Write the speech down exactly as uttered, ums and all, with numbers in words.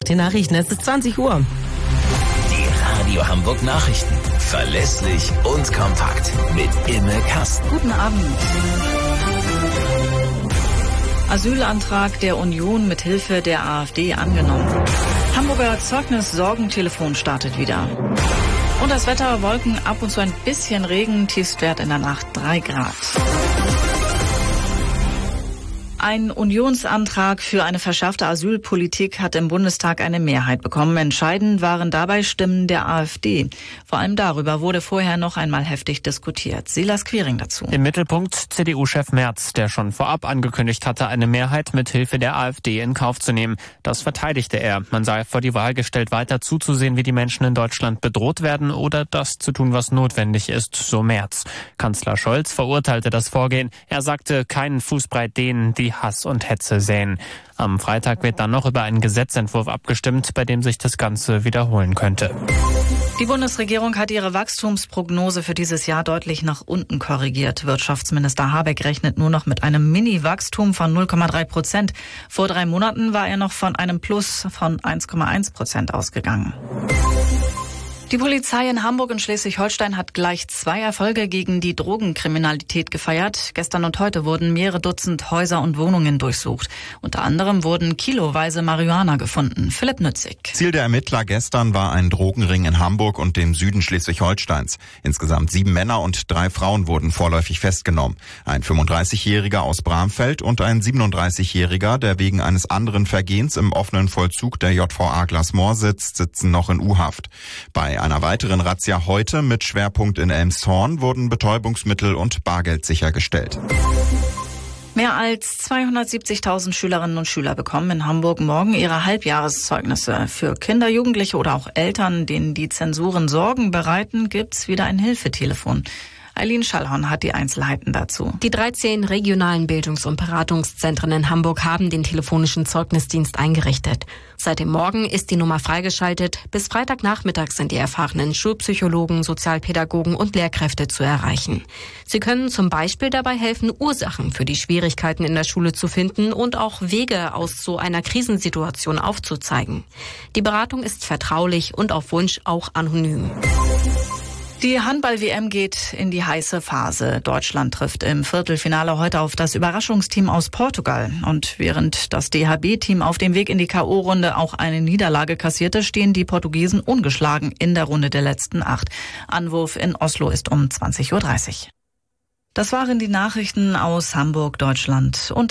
den Nachrichten. Es ist zwanzig Uhr. Die Radio Hamburg Nachrichten. Verlässlich und kompakt. Mit Imme Kasten. Guten Abend. Asylantrag der Union mit Hilfe der AfD angenommen. Hamburger Zeugnis-Sorgentelefon startet wieder. Und das Wetter, Wolken, ab und zu ein bisschen Regen, Tiefstwert in der Nacht drei Grad. Ein Unionsantrag für eine verschärfte Asylpolitik hat im Bundestag eine Mehrheit bekommen. Entscheidend waren dabei Stimmen der AfD. Vor allem darüber wurde vorher noch einmal heftig diskutiert. Silas Quiring dazu. Im Mittelpunkt C D U-Chef Merz, der schon vorab angekündigt hatte, eine Mehrheit mit Hilfe der AfD in Kauf zu nehmen. Das verteidigte er. Man sei vor die Wahl gestellt, weiter zuzusehen, wie die Menschen in Deutschland bedroht werden oder das zu tun, was notwendig ist, so Merz. Kanzler Scholz verurteilte das Vorgehen. Er sagte, keinen Fußbreit denen, die Hass und Hetze säen. Am Freitag wird dann noch über einen Gesetzentwurf abgestimmt, bei dem sich das Ganze wiederholen könnte. Die Bundesregierung hat ihre Wachstumsprognose für dieses Jahr deutlich nach unten korrigiert. Wirtschaftsminister Habeck rechnet nur noch mit einem Mini-Wachstum von null Komma drei Prozent. Vor drei Monaten war er noch von einem Plus von eins Komma eins Prozent ausgegangen. Die Polizei in Hamburg und Schleswig-Holstein hat gleich zwei Erfolge gegen die Drogenkriminalität gefeiert. Gestern und heute wurden mehrere Dutzend Häuser und Wohnungen durchsucht. Unter anderem wurden kiloweise Marihuana gefunden. Philipp Nützig. Ziel der Ermittler gestern war ein Drogenring in Hamburg und dem Süden Schleswig-Holsteins. Insgesamt sieben Männer und drei Frauen wurden vorläufig festgenommen. Ein fünfunddreißigjähriger aus Bramfeld und ein siebenunddreißigjähriger, der wegen eines anderen Vergehens im offenen Vollzug der J V A Glasmoor sitzt, sitzen noch in U-Haft. Bei einer weiteren Razzia heute mit Schwerpunkt in Elmshorn wurden Betäubungsmittel und Bargeld sichergestellt. Mehr als zweihundertsiebzigtausend Schülerinnen und Schüler bekommen in Hamburg morgen ihre Halbjahreszeugnisse. Für Kinder, Jugendliche oder auch Eltern, denen die Zensuren Sorgen bereiten, gibt's wieder ein Hilfetelefon. Eileen Schallhorn hat die Einzelheiten dazu. Die dreizehn regionalen Bildungs- und Beratungszentren in Hamburg haben den telefonischen Zeugnisdienst eingerichtet. Seit dem Morgen ist die Nummer freigeschaltet. Bis Freitagnachmittag sind die erfahrenen Schulpsychologen, Sozialpädagogen und Lehrkräfte zu erreichen. Sie können zum Beispiel dabei helfen, Ursachen für die Schwierigkeiten in der Schule zu finden und auch Wege aus so einer Krisensituation aufzuzeigen. Die Beratung ist vertraulich und auf Wunsch auch anonym. Die Handball-W M geht in die heiße Phase. Deutschland trifft im Viertelfinale heute auf das Überraschungsteam aus Portugal. Und während das D H B-Team auf dem Weg in die K O-Runde auch eine Niederlage kassierte, stehen die Portugiesen ungeschlagen in der Runde der letzten acht. Anwurf in Oslo ist um zwanzig Uhr dreißig. Das waren die Nachrichten aus Hamburg, Deutschland und